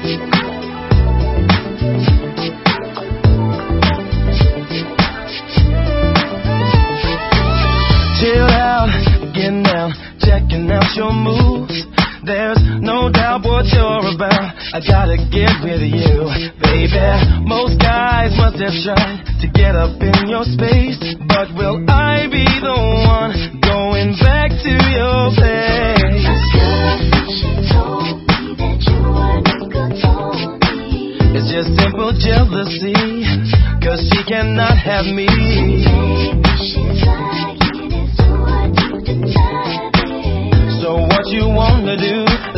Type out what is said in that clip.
Chill out, getting down, checking out your moves. There's no doubt what you're about. I gotta get with you, baby. Most guys must have tried to get up in your space, but will I be the one going back to your place? She told me that you weren't good for me. It's just simple jealousy, 'cause she cannot have me. Maybe she's lying, and so I do deny it. So what you wanna do?